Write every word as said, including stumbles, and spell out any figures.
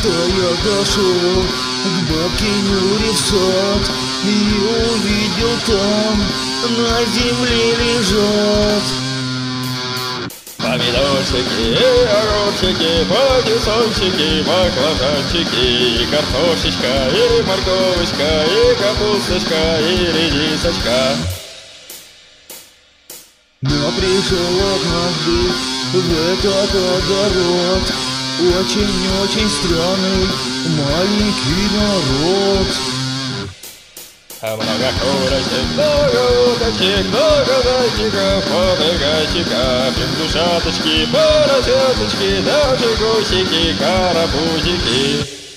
я дошел к бабке Нюре в сад и увидел там на земле лежат помидорчики, огурчики, патиссончики, баклажанчики, и картошечка, и морковочка, и капусточка, и редисочка. Я пришел однажды в этот огород, очень-очень странный маленький народ. А много курочек, много уточек, много зайчиков, попрыгайчиков, индюшаточки, поросяточки, даже гусики, карапузики.